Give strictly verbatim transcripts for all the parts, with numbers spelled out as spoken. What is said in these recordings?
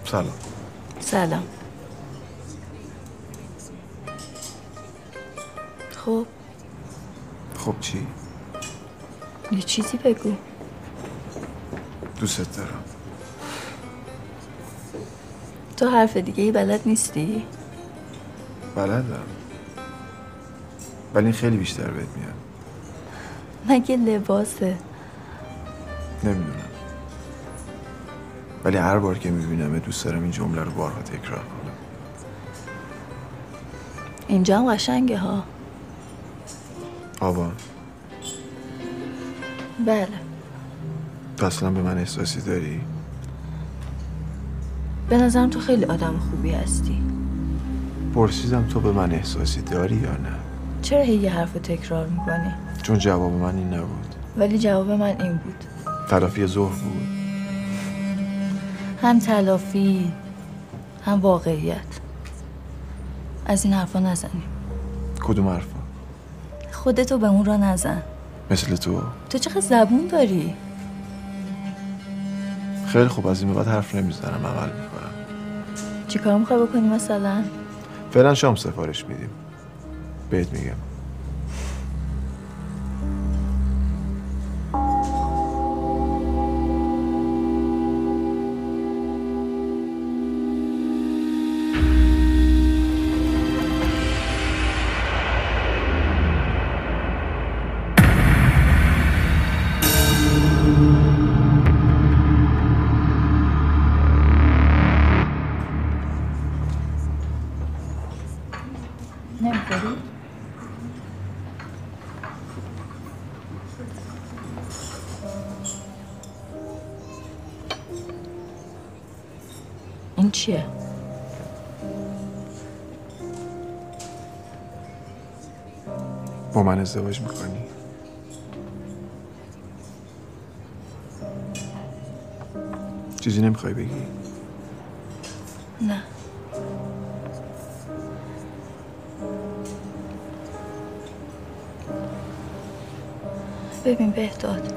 سلام. سلام. خب خب چی؟ یه چیزی بگو. دوست دارم. تو حرف دیگه ای بلد نیستی؟ بلدم، ولی این خیلی بیشتر بهت میاد. مگه لباسه؟ نمیدونم، ولی هر بار که میبینم دوست دارم این جمله رو بارها تکرار کنم. اینجا هم قشنگه ها. آبان. بله. تو اصلا به من احساسی داری؟ به نظرم تو خیلی آدم خوبی هستی. پرسیدم تو به من احساسی داری یا نه؟ چرا هی یه حرف رو تکرار میکنی؟ چون جواب من این نبود. ولی جواب من این بود. تلافی ظهر بود. هم تلافی هم واقعیت. از این حرفا نزنیم. کدوم حرفا؟ خودتو به اون را نزن. مثل تو؟ تو چقدر زبون داری؟ خیلی خوب، از این به بعد حرف نمیزنم، عمل میکنم. چی کار میخوای بکنی مثلا؟ فعلا شام سفارش میدیم، بهت میگم. نمیخوری؟ این چیه؟ با من ازدواج میکنی؟ چیزی نمیخوای بگی؟ نه. ببین بهداد،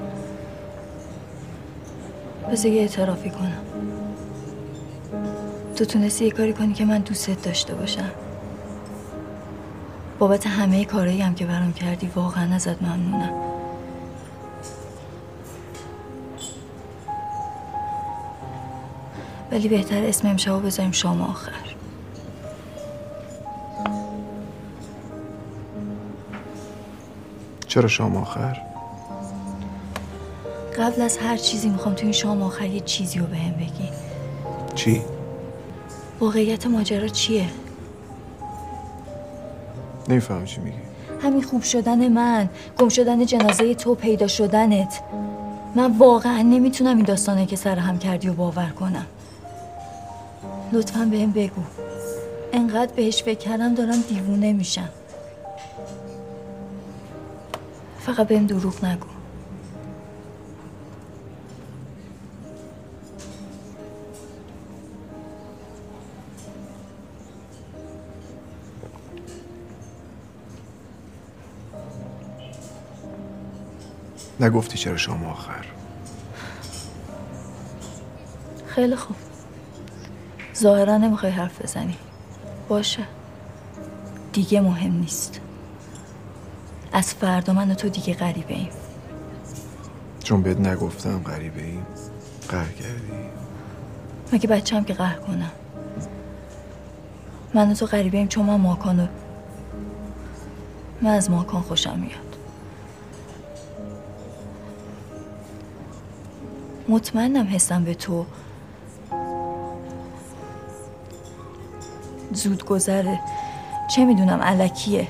بذار یه اعترافی کنم. تو تونستی یه کاری کنی که من دوستت داشته باشم. بابت همه کارهایی هم که برام کردی واقعا ازت ممنونم. ولی بهتر اسم امشبو بذاریم شام آخر. چرا شام آخر؟ قبل از هر چیزی میخوام تو این شام آخر یه چیزی رو بهم بگی. چی؟ واقعیت ماجرا چیه؟ نمیفهم چی میگی. همین خوب شدن من، گم شدن جنازه تو، پیدا شدنت. من واقعا نمیتونم این داستانه که سر هم کردی و باور کنم. لطفاً بهم بگو. انقدر بهش فکر کردم دارم دیوونه میشم. فقط بهم دروغ نگو. نگفتی چرا شام آخر؟ خیلی خوب. ظاهرا نمیخوای حرف بزنی. باشه. دیگه مهم نیست. از فردا من و تو دیگه غریبه ایم. چون بهت نگفتم غریبه ایم؟ قهر کردی؟ مگه بچه‌ام که قهر کنم؟ من و تو غریبه ایم چون من ماکانو من از ماکان خوشم میاد. مطمئنم حسم به تو زود گذره. چه میدونم الکیه.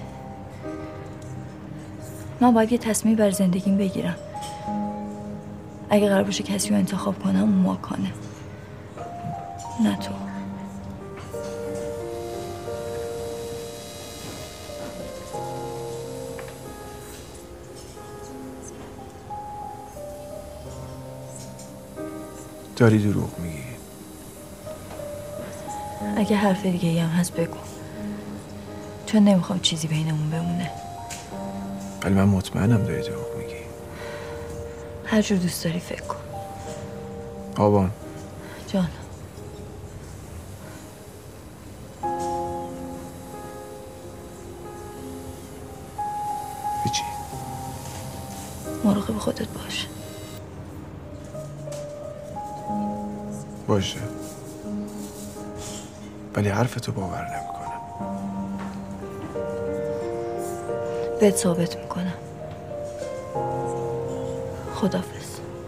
من باید یه تصمیم بر زندگیم بگیرم. اگه قرار باشه کسی رو انتخاب کنم اون ماکانه، نه تو. داری دروغ میگی. اگه حرف دیگه ای هم هست بگو، چون نمیخوام چیزی بینمون بمونه. ولی من مطمئنم داری دروغ میگی. هر جور دوست داری فکر کن. آبان جان، مراقب خودت باش. باشه، ولی حرفتو باور نمیکنم. بهت ثابت میکنم. خداحافظ.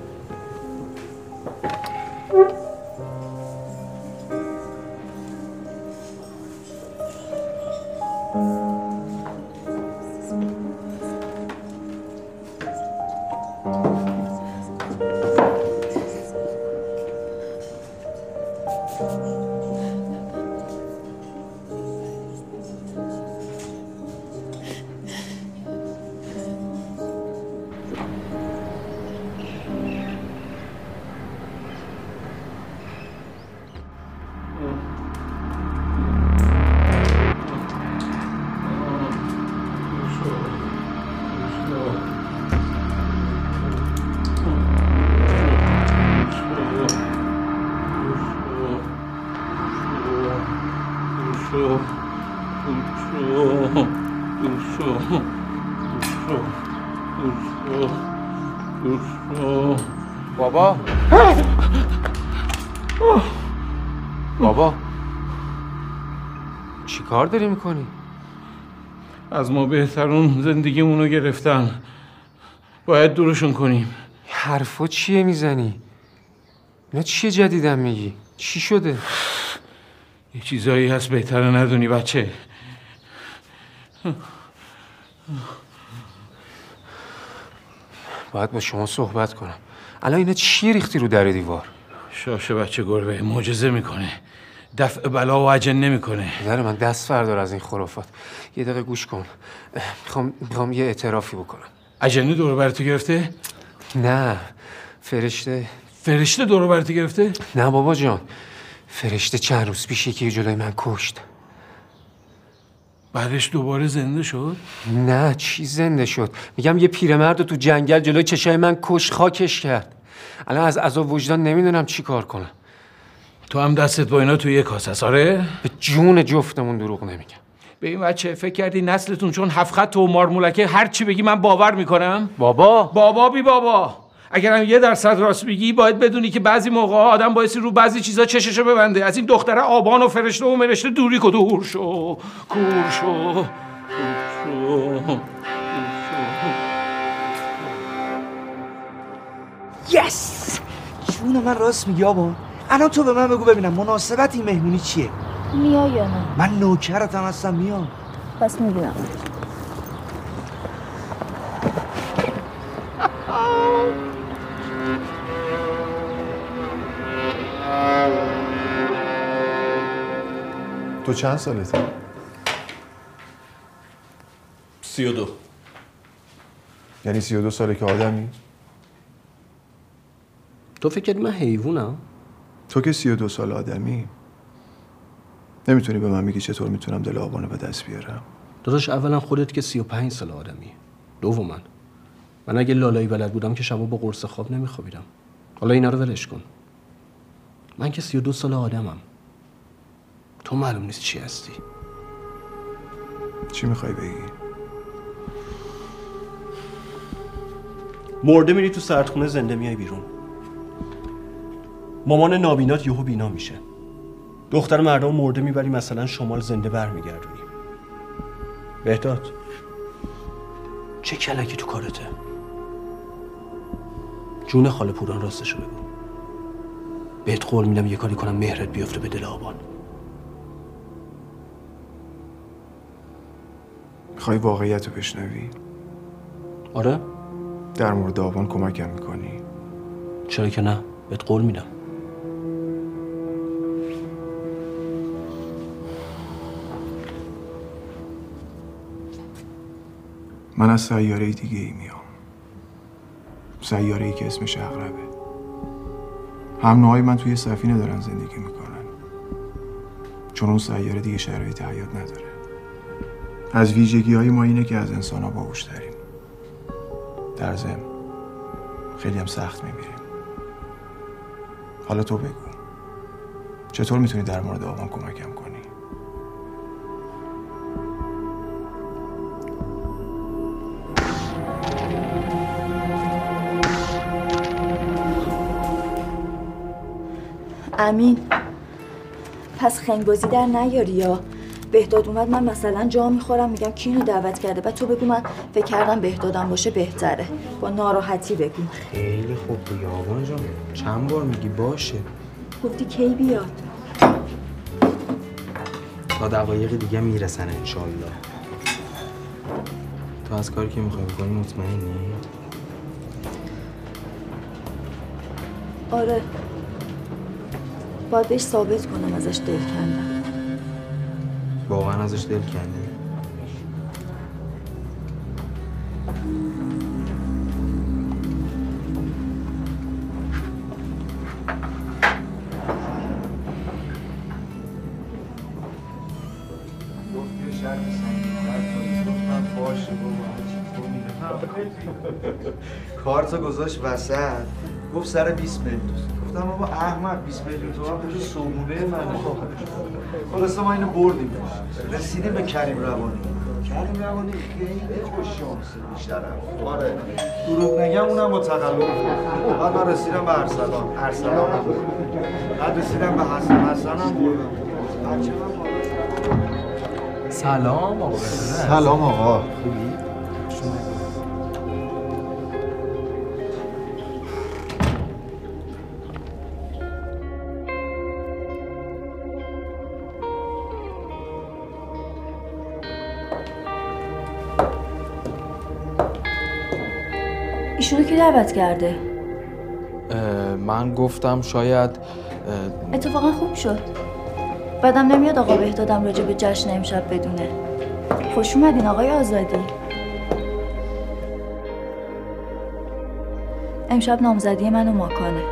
بابا بابا چی کار داری میکنی؟ از ما بهترون زندگیمونو گرفتن، باید دورشون کنیم. حرفا چیه میزنی؟ اینا چیه جدیدن میگی؟ چی شده؟ یه چیزایی هست بهتره ندونی بچه. باید با شما صحبت کنم. الان اینا چی ریختی رو در دیوار؟ شاشه بچه گربه معجزه میکنه، دفع بلا و عجن نمیکنه. پدر من دست فردار از این خرافات. یه دقیقه گوش کن. میخوام میخوام یه اعترافی بکنم. عجنه دور برتو گرفته؟ نه، فرشته. فرشته دور برتو گرفته؟ نه بابا جان، فرشته چند روز پیش یکی جلوی من کشت. بعدش دوباره زنده شد؟ نه، چی زنده شد؟ میگم یه پیرمرد رو تو جنگل جلوی چشای من کشت، خاکش کرد. الان از عذاب وجدان نمیدونم چی کار کنم. تو هم دستت با اینا تو یه کاسه است؟ آره؟ به جون جفتمون دروغ نمیگم. به این بچه فکر کردی نسلتون چون هفت خط و مارمولکه هر چی بگی من باور میکنم؟ بابا بابا بی بابا، اگرم یه درصد راست میگی باید بدونی که بعضی موقع آدم بایستی رو بعضی چیزا چششو ببنده. از این دختره آبان و فرشته و مرشته دوری کن. دور شو، کور شو، کور شو. یس! جون من راست میگی آبا. الان تو به من بگو ببینم مناسبت این مهمونی چیه؟ میای یا نه؟ من نوکرتم هستم، میام. پس میبینم. تو چند سالته؟ سی و دو. یعنی سی و دو ساله که آدمی؟ تو فکر کردی من حیوانم؟ تو که سی و دو سال آدمی نمیتونی به من میگی چطور میتونم دل آبانو به دست بیارم؟ داداش اولا خودت که سی و پنج سال آدمی. دوما من اگه لالایی بلد بودم که شبا با قرص خواب نمیخوابیدم. حالا اینا رو ولش کن. من که سی و دو سال آدمم. تو معلوم نیست چی هستی. چی میخوای بگی؟ مرده میری تو سردخونه، زنده میای بیرون. مامان نابینات یهو بینا میشه. دختر مردم مرده میبری مثلا شمال، زنده برمیگردونی. بهداد چه کلکی تو کارته؟ جون خاله پوران راستشو بگو. بهت قول میدم یه کاری کنم مهرت بیفته به دل آبان. میخوای واقعیت رو بشنوی؟ آره؟ در مورد آبان کمکم میکنی؟ چرا که نه، بهت قول میدم. من از سیاره دیگه ای میام. سیاره ای که اسمش عقربه. هم نوعای من توی سفینه دارن زندگی میکنن، چون اون سیاره دیگه شرایط حیات نداره. از ویژگی های ما اینه که از انسان ها باهوش تریم. در ضمن خیلی هم سخت میمیریم. حالا تو بگو چطور میتونی در مورد آبان کمکم کنی؟ امین پس خنگوزی در نیاری یا بهداد اومد من مثلا جا میخورم میگم کی اینو دعوت کرده بعد تو بگو من فکر کردم بهدادم باشه بهتره با ناراحتی بگو. خیلی خوب دیگه آبان جان چند بار میگی باشه. گفتی کی بیاد؟ تا دقایق دیگه میرسن انشالله. تو از کاری که میخوای بکنی مطمئنی؟ آره باید بهش ثابت کنم ازش دل کندم. واقعا ازش دل کندی؟ کارتو گذاشت وسط گفت سر بیست میلیون. گفتم بابا احمد بیست میلیون تومان پول صبحونه منه. خلاصه ما اینو بردیم رسیدیم به کریم روانی. کریم روانی خیلی خوش شانسه بیشترم. آره دروغ نگم اونم با تقلب. بعد من رسیدم به ارسلان. ارسلان بعد رسیدم به حسن. حسنم بردم. سلام آقا. سلام آقا. خوبی؟ ایشونو کی دعوت کرده؟ من گفتم شاید اتفاقا خوب شد. بعدم نمیاد آقا بهدادم راجع به جشن امشب بدونه. خوش اومدین آقای آزادی. امشب نامزدی من و ماکانه.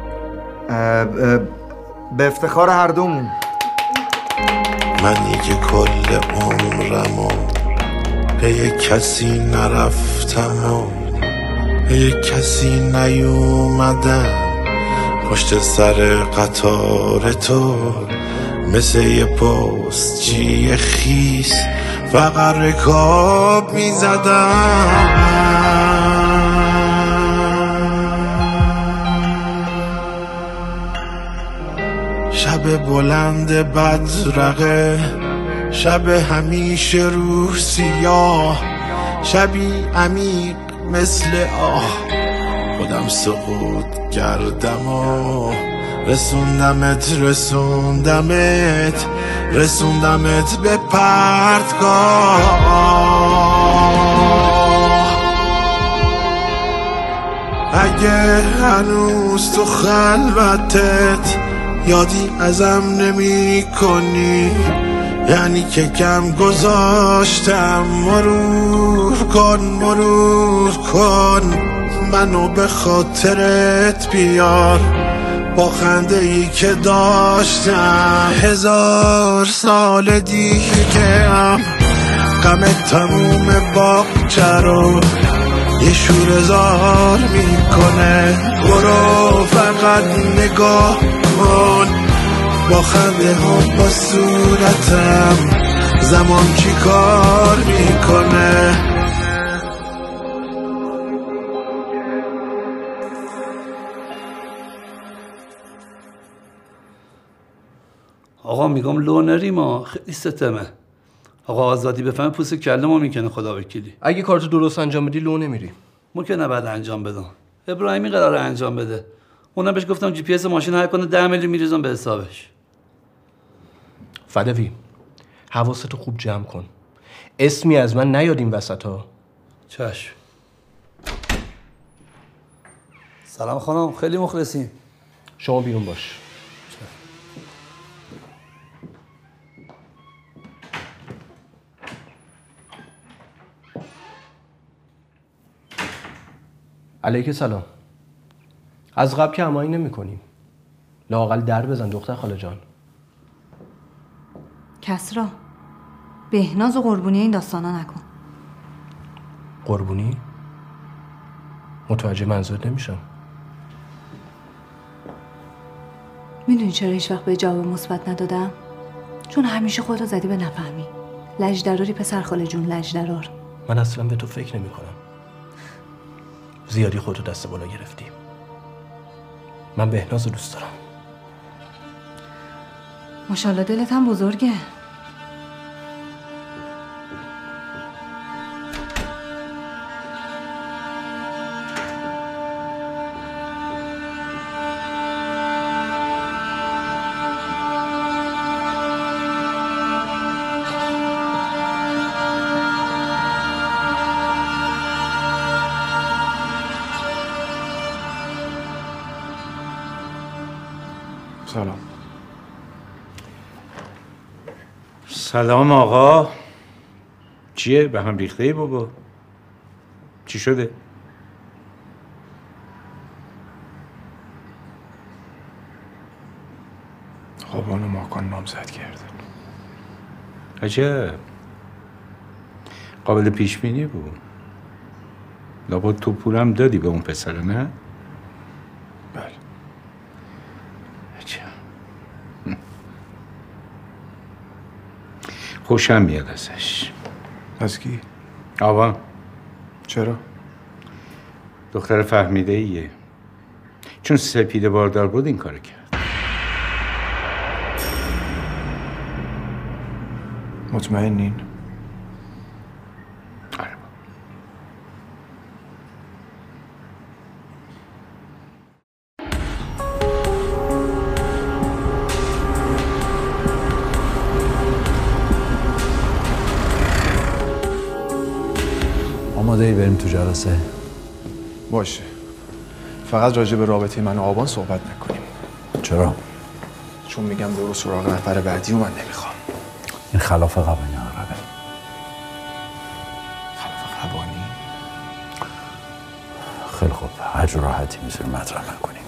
به افتخار هر دومون. منی که کل عمرمو به کسی نرفتم و به کسی نیومدم پشت سر قطار تو مثل یه پستچی خیس فقط رکاب میزدم. شب بلند بدرقه شب همیشه روح سیاه شبی عمیق مثل آه خودم سقوط کردم و رسوندمت رسوندمت رسوندمت به پرتگاه. اگه هنوز تو خلوتت یادی ازم نمی کنی یعنی که کم گذاشتم. مرور کن مرور کن منو به خاطرت بیار با خنده ای که داشتم. هزار سال دیگه هم غم تموم باغچه رو یه شوره‌زار میکنه. برو فقط نگاه کن با خنده هم با صورتم زمان چی کار میکنه. آقا میگم لو نریم ما خیلی ستمه. آقا آزادی بفهمه پوست کله ما میکنه خدا وکیلی. اگه کارتو درست انجام بدی لو نمیری. ممکنه بعد انجام بدم. ابراهیمی قراره انجام بده. اونم بهش گفتم جی پی اس ماشین هک کنه ده میلیون میریزم به حسابش. فدوی حواستو خوب جمع کن. اسمی از من نیاد این وسطا. چشم. سلام خانم خیلی مخلصیم. شما بیرون باش. علیک سلام. از قبل که هماهنگ نمی‌کنیم. لااقل در بزن دختر خاله جان. کسرا بهناز و قربونی این داستانا نکن. قربونی؟ متوجه منظورت نمیشم. میدونی چرا هیچ وقت به جواب مثبت ندادم؟ چون همیشه خودت زدی به نفهمی. لجدراری پسر خاله جون لجدرار. من اصلا به تو فکر نمی کنم. زیادی خودتو دست بالا گرفتی. من بهناز رو دوست دارم. ماشاءالله دلت هم بزرگه. سلام. سلام آقا. چیه؟ به هم ریخته ای بابا؟ چی شده؟ آبان و ماکان نامزد کردن. عجب. قابل پیش بینی بود. لابد تو پولم دادی به اون پسر، نه؟ بله. خوشم میاد ازش. از کی؟ آبان. چرا؟ دختر فهمیده ایه. چون سپیده باردار بود این کارو کرد. مطمئنین؟ آره. آماده ای بریم تو جلسه؟ باشه. فقط راجع به رابطه من و آبان صحبت نکنیم. چرا؟ چون میگم برو سراغ نفر بعدی و من نمیخوام. این خلاف قوانین عربه. خلاف قوانین؟ خیلی خوب. هر جور راحتی میتونیم مطرح نکنیم.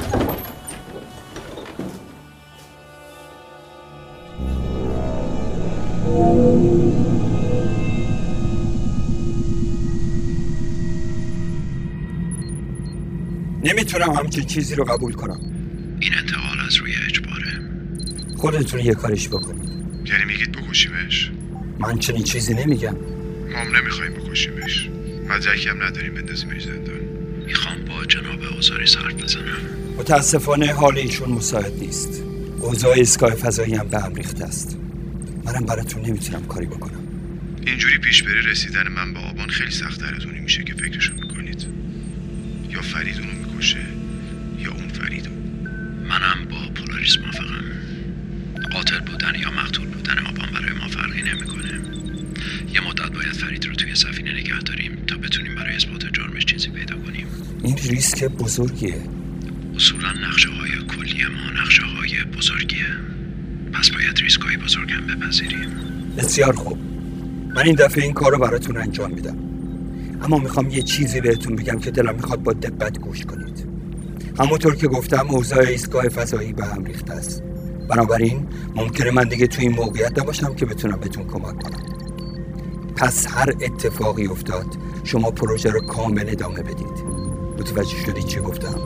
نمیتونم همچین چیزی رو قبول کنم. این انتقال از روی اجباره. خودتون یه کاریش بکنید. یعنی میگید بکشیمش؟ من چنین چیزی نمیگم. ما هم نمیخوایم بکشیمش. مدرکی هم نداریم بندازیمش زندان. میخوام با جناب اوزاری حرف بزنم. متاسفانه حال ایشون مساعد نیست. اوضاع ایستگاه فضایی هم به هم ریخته است. منم براتون نمیتونم کاری بکنم. اینجوری پیش بری رسیدن من به آبان خیلی سخت‌تر از اونی میشه که فکرشو میکنید. یا فرید اونو میکشه یا اون فریدو. منم با پولاریس موافقم. قاتل بودن یا مقتول بودن آبان برای ما فرقی نمیکنه. یه مدت باید فرید رو توی سفینه نگه داریم تا بتونیم برای اثبات جرمش چیزی پیدا کنیم. این ریسک بزرگیه. اصولا نقشه های کلی ما نقشه های بزرگیه. پس باید ریسک های بزرگ هم بپذیریم. بسیار خوب. من این دفعه این کار رو براتون انجام میدم. اما میخوام یه چیزی بهتون بگم که دلم میخواد با دقت گوش کنید. همونطور که گفتم اوضاع ایستگاه فضایی به هم ریخته است. بنابراین ممکنه من دیگه توی این موقعیت نباشم که بتونم بهتون کمک کنم. پس هر اتفاقی افتاد شما پروژه رو کامل ادامه بدید. متوجه شدید چی گفتم؟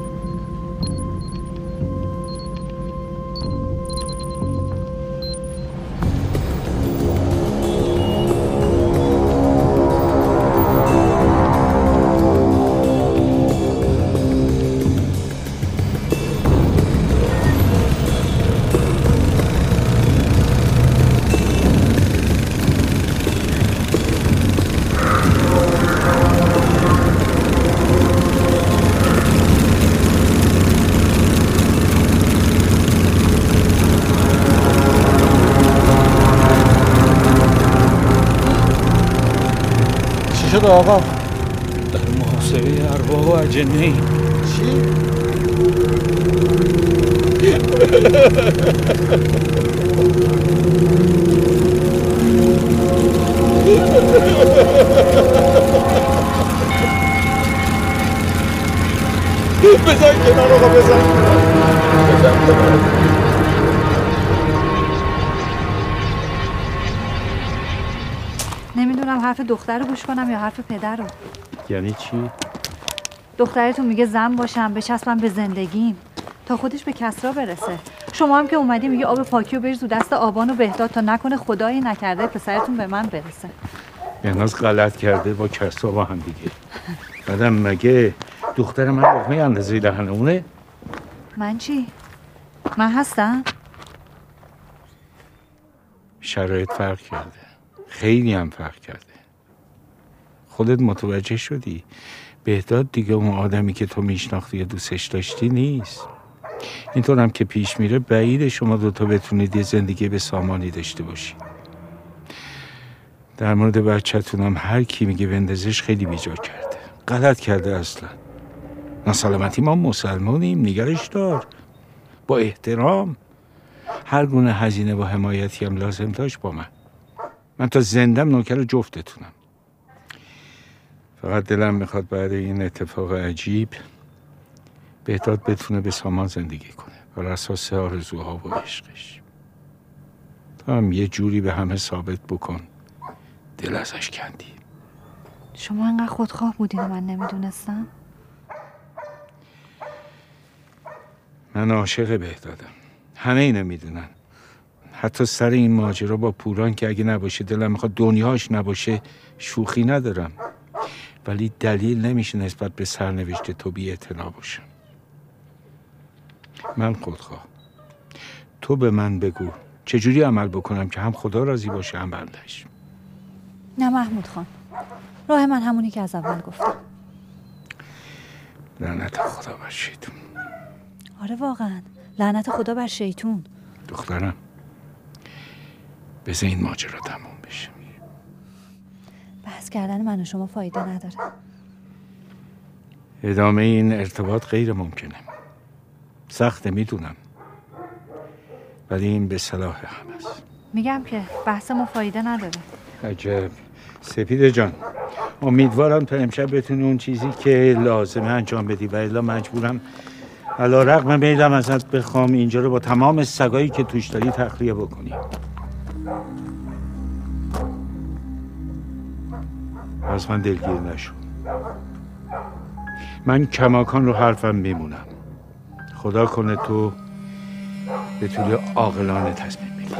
شد آقا؟ در محاسبه ارواح و اجنه ایم. چی؟ بزن کنار آقا، بزن بزن کنار. نمیدونم حرف دختر رو گوش کنم یا حرف پدر رو. یعنی چی؟ دخترتون میگه زن باشم بچسبم به زندگیم تا خودش به کسرا برسه. شما هم که اومدی میگه آب پاکی و بریز رو دست آبان و بهداد تا نکنه خدایی نکرده پسرتون به من برسه. یعنی غلط کرده با کسرا با هم دیگه. بعدم مگه دختر من لقمه اندازه دهن اونه؟ من چی؟ من هستم؟ شرایط فرق کرده، خیلی هم فرق کرده. خودت متوجه شدی بهداد دیگه اون آدمی که تو میشناختی یا دوستش داشتی نیست. اینطور هم که پیش میره بعیده شما دوتا بتونید یه زندگی به سامانی داشته باشی. در مورد بچه‌تونم هر کی میگه بندازش خیلی بیجا کرده، غلط کرده. اصلا ناسلامتی ما مسلمانیم، نگرش دار با احترام. هر گونه هزینه و حمایتی هم لازم داشت با من. من تا زندم نوکر جفتتونم. فقط دلم میخواد بعد این اتفاق عجیب بهداد بتونه به سامان زندگی کنه بر اساس آرزوها و عشقش. تو هم یه جوری به همه ثابت بکن دل ازش کندی. شما انقدر خودخواه بودین و من نمیدونستم؟ من عاشق بهدادم، همه اینو میدونن. حتی سر این ماجرا با پوران که اگه نباشه دلم میخواد دنیاش نباشه شوخی ندارم، ولی دلیل نمیشه نسبت به سرنوشت تو بی اعتنا باشم. من خودخواه. تو به من بگو چجوری عمل بکنم که هم خدا راضی باشه هم بندش. نه محمود خان، راه من همونی که از اول گفتم. لعنت خدا بر شیطون. آره واقعا لعنت خدا بر شیطون. دخترم بذار این ماجرا تموم بشه. بحث کردن من و شما فایده نداره. ادامه این ارتباط غیر ممکنه. سخته میدونم، ولی این به صلاح هم است. میگم که بحث ما فایده نداره. عجب. سپیده جان امیدوارم تا امشب بتونی اون چیزی که لازمه انجام بدی و الا مجبورم علی رغم میلم ازت بخوام اینجا رو با تمام سگایی که توش داری تخلیه بکنی. از من دلگیر نشو. من کماکان رو حرفم میمونم. خدا کنه تو به طول عاقلانه تصمیم بگیری.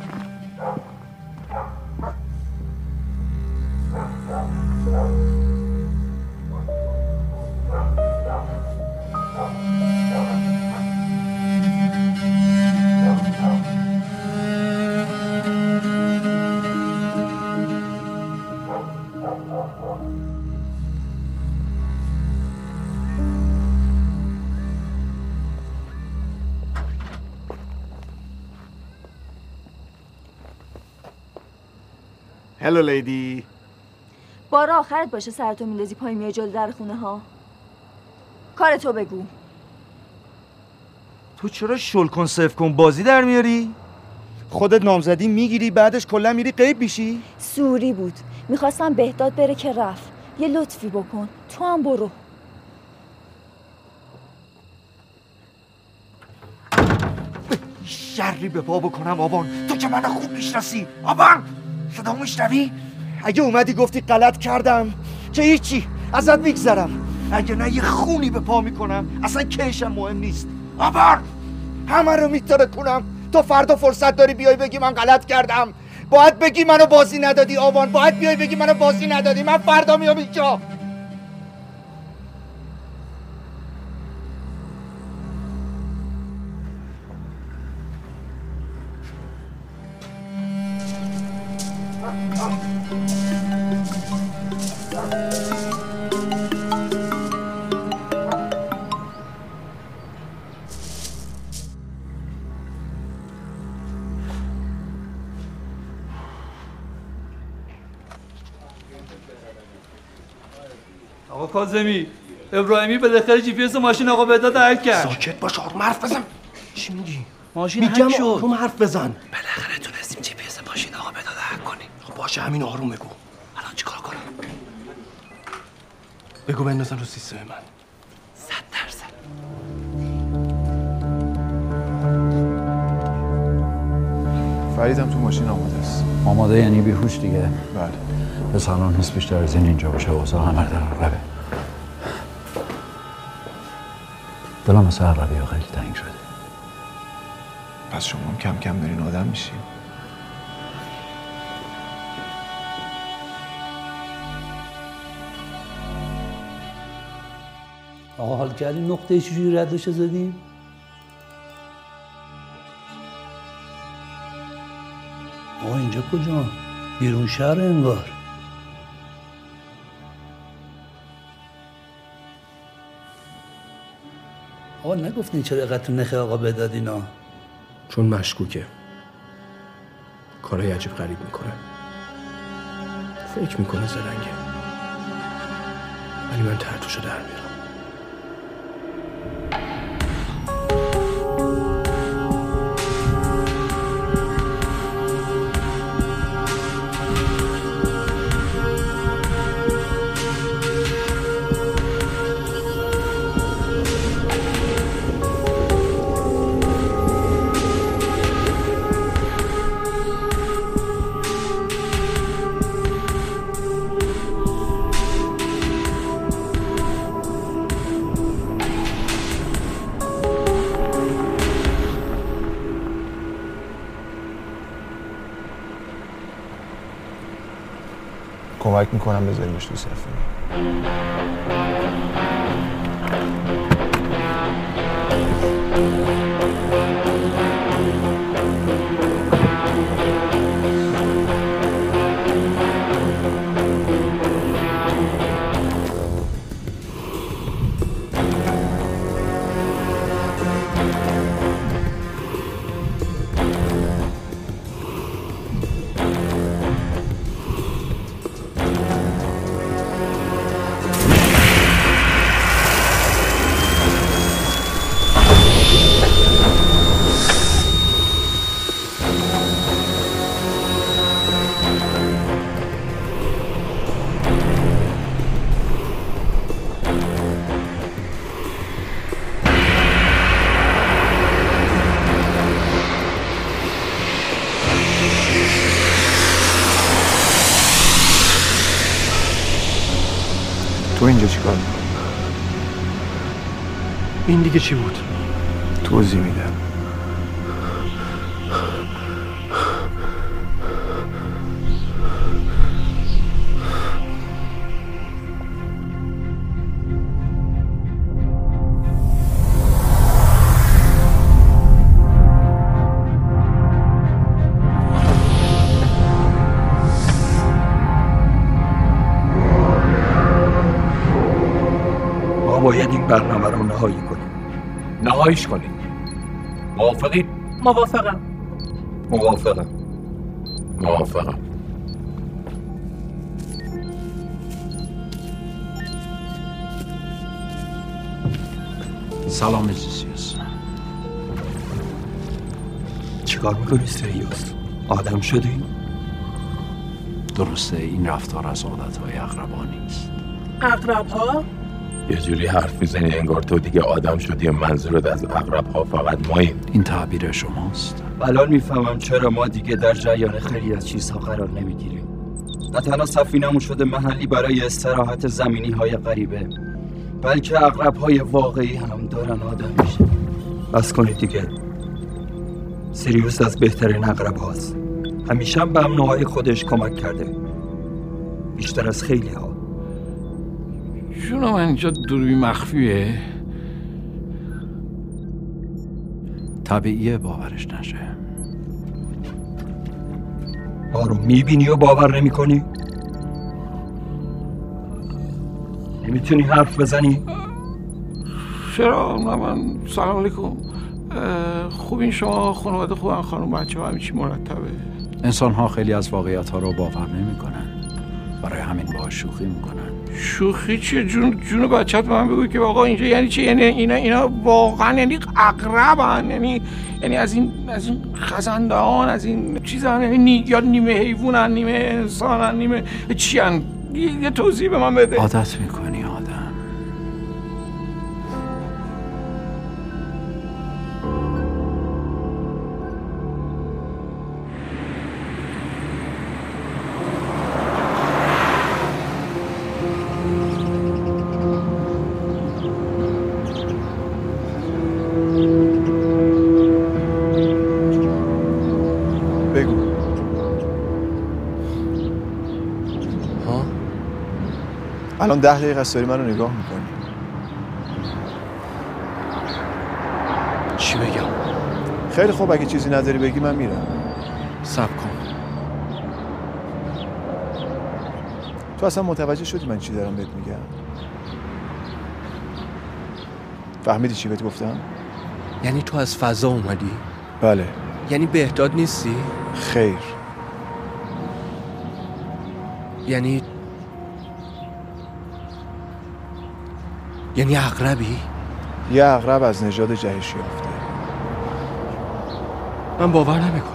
هلو لیدی. بار آخرت باشه سرتو میندازی پای میای جلو در خونه ها. کار تو بگو. تو چرا شل کن صفر کن بازی در میاری؟ خودت نامزدی میگیری بعدش کلا میری غیب میشی؟ سوری بود. میخواستم بهداد بره که رفت. یه لطفی بکن. تو هم برو. شری به پا بکنم آبان. تو که منو خوب میشناسی آبان. صدا میشنوی؟ اگه اومدی گفتی غلط کردم که هیچی ازت میگذرم، اگه نه یه خونی به پا میکنم. اصلا کیشم مهم نیست آبان. همه رو میتاره کنم. تو فردا فرصت داری بیای بگی من غلط کردم. باید بگی منو بازی ندادی آبان. باید بیای بگی منو بازی ندادی. من فردا میام اینجا. آقا کاظمی، ابراهیمی بالاخره جی پی اس ماشین آقا بهداد هک کرد. ساکت باش، آروم حرف بزن. چی میگی؟ ماشین میگم هک شد. آروم حرف بزن. بالاخره تونستیم جی پی اس ماشین آقا بهداد هک کنیم. خب باشه همین آروم بگو. الان چیکار کنم؟ بگو بندازن رو سیستم من. صد درصد. فریدم تو ماشین آماده است. آماده یعنی بیهوش دیگه؟ بله. به سلام نیست بیشتر از این اینجا باشه. اوضاع همه در عقبه. دلم واسه عقبی ها خیلی تنگ شده. پس شما هم کم کم دارین آدم میشین. آقا حال کردیم نقطه چجوری ردش زدیم؟ آقا اینجا کجا؟ بیرون شهر انگار. آقا نگفتین چرا اینقدر تو نخ آقا بهداد اینا؟ چون مشکوکه. کارهای عجیب غریب میکنه. فکر میکنه زرنگه. ولی من ترتوشو در میارم. کمک میکنم بذاریمش تو سفینه. تو اینجا چیکار می‌کنی؟ این دیگه چی بود؟ توضیح میدم. باید این برنامه رو نهایی کنیم. نهاییش کنیم. موافقید؟ موافقم. موافقم. موافقم. سلام زیسیوس. چیکار میکنی سریوس؟ آدم شدی؟ درسته این رفتار از عادتهای اقربانی است. اقرب‌ها؟ یه جوری حرف میزنی انگار تو دیگه آدم شدی. منظورت از اقرب‌ها فقط ماییم. این تعبیر شماست. الان میفهمم چرا ما دیگه در جریان خیلی از چیزها قرار نمیگیریم. نه تنها سفینه‌مون شده محلی برای استراحت زمینی های غریبه، بلکه اقرب‌های واقعی هم دارن آدم میشه. بس کنید دیگه. سیریوس از بهترین اقرب هاست. همیشه هم به امنوهای خودش کمک کرده، بیشتر از خیلی ها. جونم اینجا دوربین مخفیه. طبیعیه باورش نشه. ما رو میبینی و باور نمی کنی؟ نمیتونی حرف بزنی؟ چرا؟ من سلام علیکم. خوبین شما؟ خانواده خوبن؟ خانم بچه ها همین چی مرتبه؟ انسان ها خیلی از واقعیت ها رو باور نمی کنن، برای همین باهاش شوخی میکنن. شوخی چیه؟ جون جون بچت به من بگو که آقا اینجا یعنی چی؟ یعنی اینا اینا واقعا یعنی اقربن، یعنی یعنی از این از این خزندهان، از این چیزا، یعنی نی... یا نیمه حیوانن، نیمه انسانن، نیمه چی ان؟ یه... یه توضیح به من بده. عادت میکنی آدم. الان ده دقیقه است داری من رو نگاه میکنی. چی بگم؟ خیلی خوب، اگه چیزی نداری بگی من میرم. صبر کن. تو اصلا متوجه شدی من چی دارم بهت میگم؟ فهمیدی چی بهت گفتم؟ یعنی تو از فضا اومدی؟ بله. یعنی بهداد نیستی؟ خیر. یعنی یعنی عقربی؟ یه عقرب از نژاد جهش یافته. من باور نمیکنم.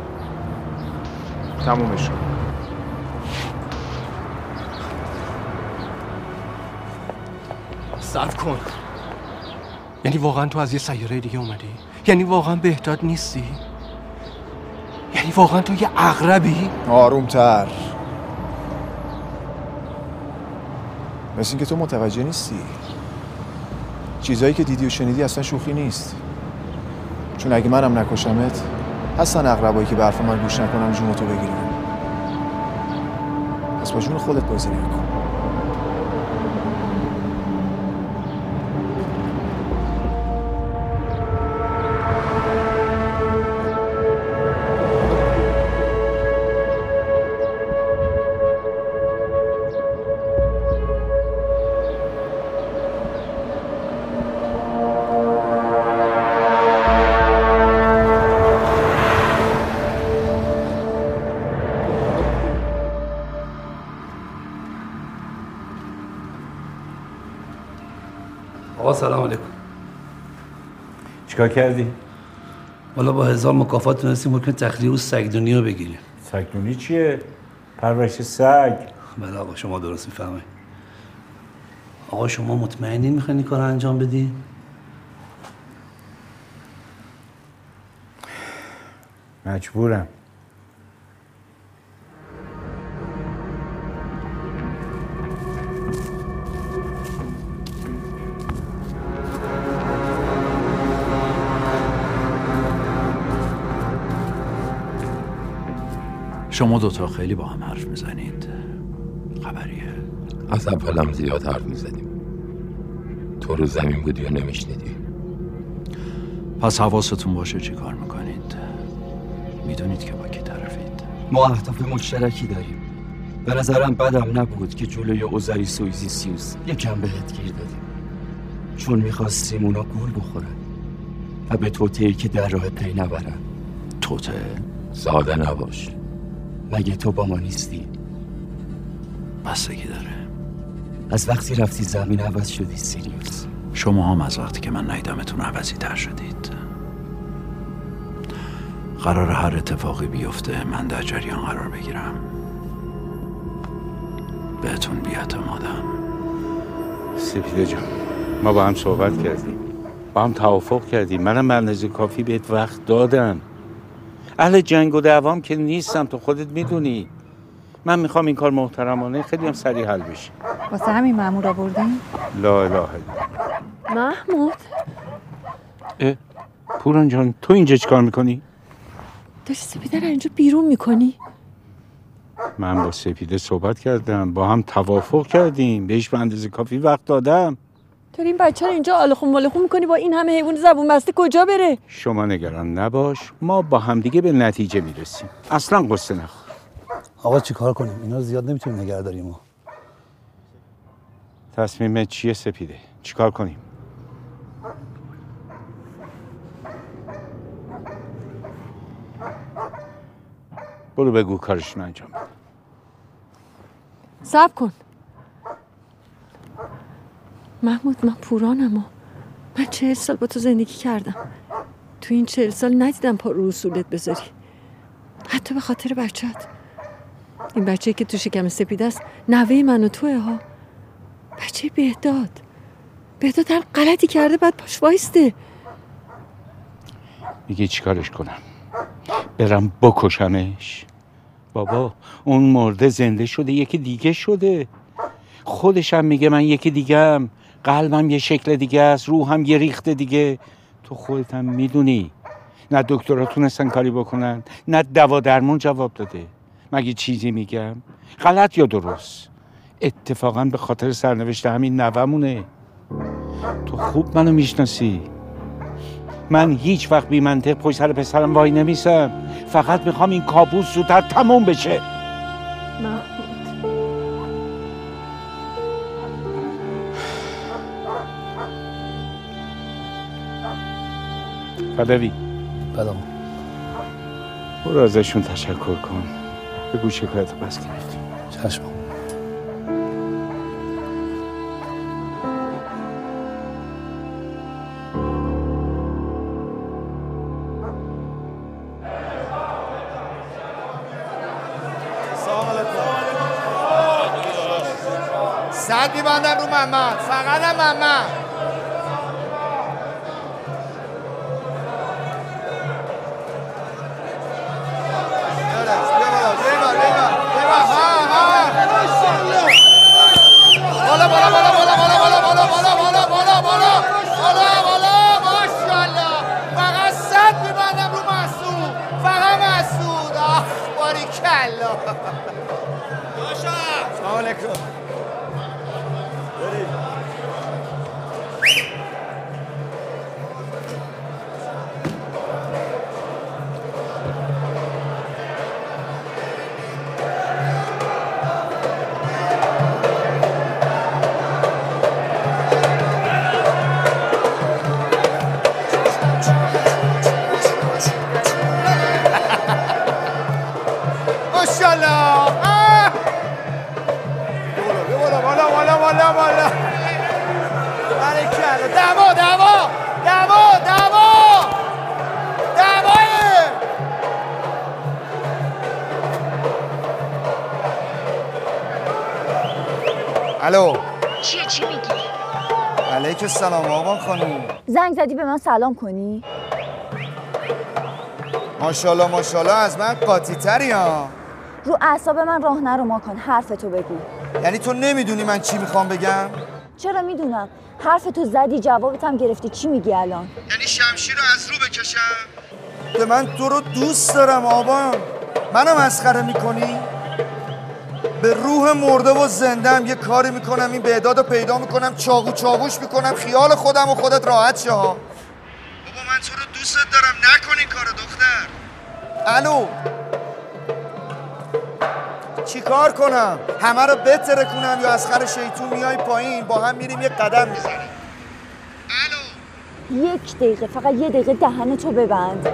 تمومش کن. صبر کن. یعنی واقعا تو از یه سیاره دیگه اومدی؟ یعنی واقعا بهداد نیستی؟ یعنی واقعا تو یه عقربی؟ آرومتر. مثل اینکه تو متوجه نیستی. چیزایی که دیدی و شنیدی اصلا شوخی نیست. چون اگه منم نکشمت هستن عقربایی که به حرف من گوش نکنن جون تو بگیرن. پس با جون خودت بازی نکن. آقا سلام علیکم. چیکار کردی؟ والا با هزار مکافات تونستیم حکم تخلیه و سگدونی رو بگیریم. سگدونی چیه؟ پرورش سگ. بله آقا شما درست میفهمید. آقا شما مطمئنین میخواین این کار رو انجام بدین؟ مجبورم. شما دوتا خیلی با هم حرف میزنید. خبریه؟ از اولم زیاد حرف میزنیم. تو رو زمین بودی و نمیشنیدی. پس حواستون باشه چی کار میکنید. میدونید که با کی طرفید. ما اهداف مشترکی داریم. به نظرم بدم نبود که جلوی اوزاری سویزی سیوس یکم بهت گیر دادیم، چون میخواستیم اونا گول بخورن و به توتهی که در راه پی نبرن. توته؟ ساده نباش. مگه تو با ما نیستی؟ بستگی داره. از وقتی رفتی زمین عوض شدی سیریوس. شما هم از وقتی که من ندیدمتون عوضی تر شدید. قرار هر اتفاقی بیفته من در جریان قرار بگیرم. بهتون بی‌اعتمادم. سپیده جان، ما با هم صحبت کردیم، با هم توافق کردیم. منم به اندازه کافی بهت وقت دادم. اهل جنگ و دعوام که نیستم، تو خودت میدونی. من میخوام این کار محترمانه خیلی هم سریع حل بشه. واسه همین مأمور آوردین؟ لا اله الا محمود اه پوران جان، تو اینجا چیکار میکنی؟ داری سپیده رو اینجا بیرون میکنی؟ من با سپیده صحبت کردم، با هم توافق کردیم، بهش به اندازه کافی وقت دادم. داری این بچه رو اینجا آلخون مالخون میکنی، با این همه حیوان زبون بسته کجا بره؟ شما نگران نباش، ما با همدیگه به نتیجه میرسیم. اصلا قصه نخور. آقا چیکار کنیم؟ اینا رو زیاد نمیتونیم نگه داریم. ما تصمیمت چیه سپیده؟ چیکار کنیم؟ برو بگو کارشون انجام بده. صبر کن محمود، من پورانم و من چهل سال با تو زندگی کردم. تو این چهل سال ندیدم پا رو اصولت بذاری، حتی به خاطر بچه‌ت. این بچه‌ای که تو شکم سپیده است نوه من و توه ها. بچه بهداد بهداد هر غلطی کرده بعد پاش وایسته. میگه چیکارش کنم؟ برم بکشمش؟ بابا اون مرده زنده شده، یکی دیگه شده. خودشم میگه من یکی دیگه ام، قلبم یه شکل دیگه است، روحم یه ریخت دیگه. تو خودت هم میدونی نه دکترها تونستن کاری بکنن، نه دوا درمون جواب داده. مگه چیزی میگم غلط یا درست؟ اتفاقا به خاطر سرنوشت همین نوه‌مونه. تو خوب منو میشناسی. من هیچ وقت بی منطق پشت سر پسرم وای نمیسم. فقط میخوام این کابوس زودتر تموم بشه. محمود پدوی بله. برو ازشون تشکر کن، بگو شکایت بس کنید. چشم. صد میبندن رو محمد، فقط هم محمد. بالا بالا بالا بالا بالا بالا بالا بالا بالا بالا بالا بالا بالا ماشاءالله. فقط صد میبندم رو مسعود، فقط مسعود. آخ باریکلا. سلام علیکم. الو. چیه چی میگی؟ علیک السلام آقا خانم. زنگ زدی به من سلام کنی؟ ماشاءالله ماشاءالله از من قاطی تری ها. رو اعصاب من راه نرو ماکان، حرفتو بگو. یعنی تو نمیدونی من چی میخوام بگم؟ چرا میدونم. حرفتو زدی، جوابت هم گرفتی، چی میگی الان؟ یعنی شمشیر رو از رو بکشم؟ به من تو رو دوست دارم آبان. منو مسخره میکنی؟ به روح مرده و زندم یه کاری میکنم، این بعداد رو پیدا میکنم، چاقو چاقوش میکنم، خیال خودم و خودت راحت شه ها. بابا من تو رو دوست دارم، نکن این کارو دختر. الو. چی کار کنم؟ همه رو بتره کنم یا از خر شیطون میای پایین با هم میریم یه قدم میزنیم؟ الو. یک دقیقه، فقط یه دقیقه دهنتو ببند.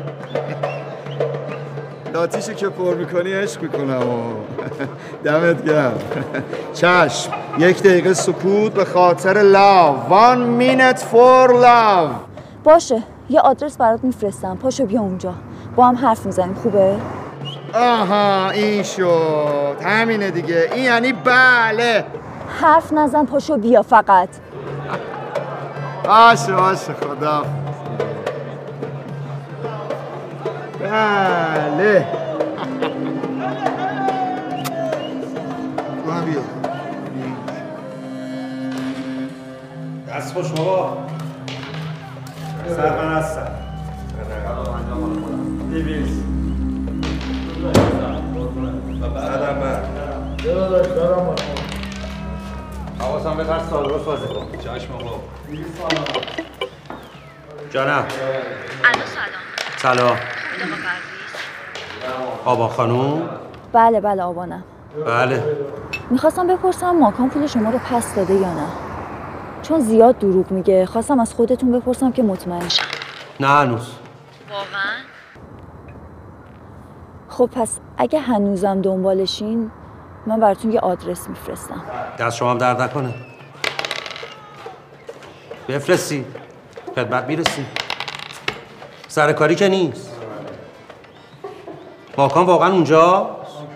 لاتیشو که پر میکنی عشق میکنم. دمت گرم. چشم. یک دقیقه سکوت به خاطر لاو. One minute for love. باشه، یه آدرس برات میفرستم، پاشو بیا اونجا با هم حرف میزنیم. خوبه؟ آها این شد، همینه دیگه. این یعنی بله. حرف نزن، پاشو بیا فقط. باشه باشه خدا. بله. تو هم بیا. دست خوش بابا. سر من هستم. دیویز. سلام بر. حواسم به ترس سال رو سازه کن. چشم آقا. جانم. الو سلام. سلام. آبا خانوم؟ بله بله آبانم. بله. میخواستم بپرسم ماکان پول شما رو پس داده یا نه؟ چون زیاد دروغ میگه، خواستم از خودتون بپرسم که مطمئن شم. نه هنوز. واقعا؟ خب پس اگه هنوزم دنبالشین من براتون یه آدرس میفرستم. دست شما هم درد نکنه. بفرستی. خدمت میرسی. سر کاری که نیست. ماکان واقعا اونجا؟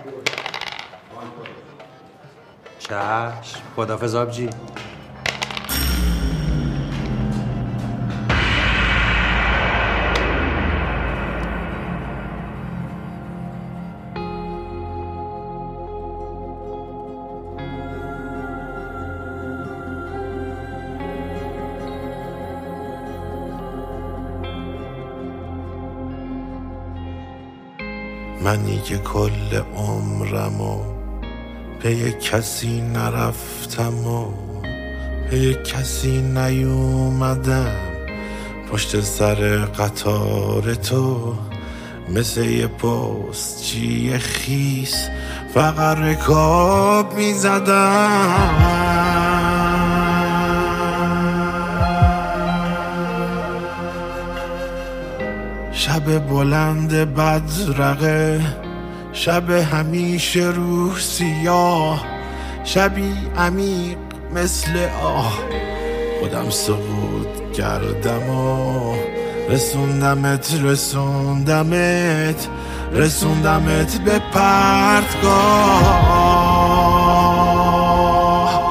چشم. خداحافظ آبجی. منی که کل عمرمو پی کسی نرفتم و پی کسی نیومدم، پشت سر قطار تو مثل یه پستچی خیس فقط رکاب میزدم. شب بلند بدرقه، شب همیشه روح سیاه، شبی عمیق مثل آه. خودم سقوط کردم و رسوندمت رسوندمت رسوندمت به پرتگاه.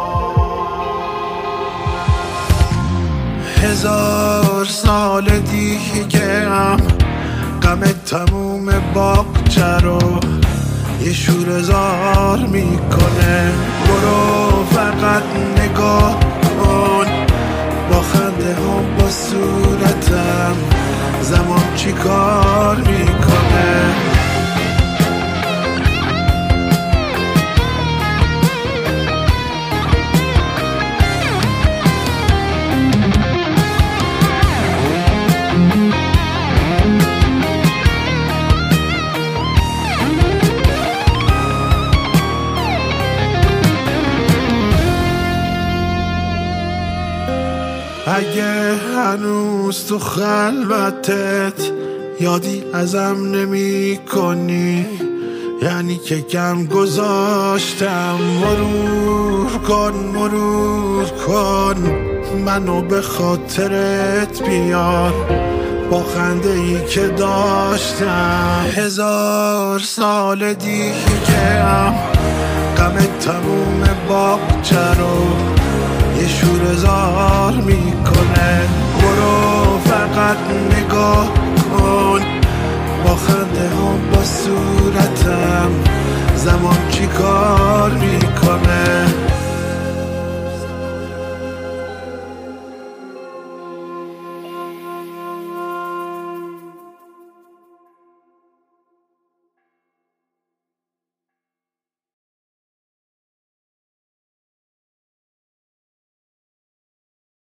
هزار سال دیگه هم غم تموم باغچه رو یه شوره‌زار میکنه. برو فقط نگاه کن، با خنده هم با صورتم زمان چی کار میکنه. اگه هنوز تو خلوتت یادی ازم نمی کنی، یعنی که کم گذاشتم. مرور کن مرور کن منو به خاطرت بیار، با خنده ای که داشتم. هزار سال دیگه هم غم تموم باغچه رو یه شوره‌زار میکنه. برو فقط نگاه کن، با خنده هم با صورتم زمان چی کار میکنه.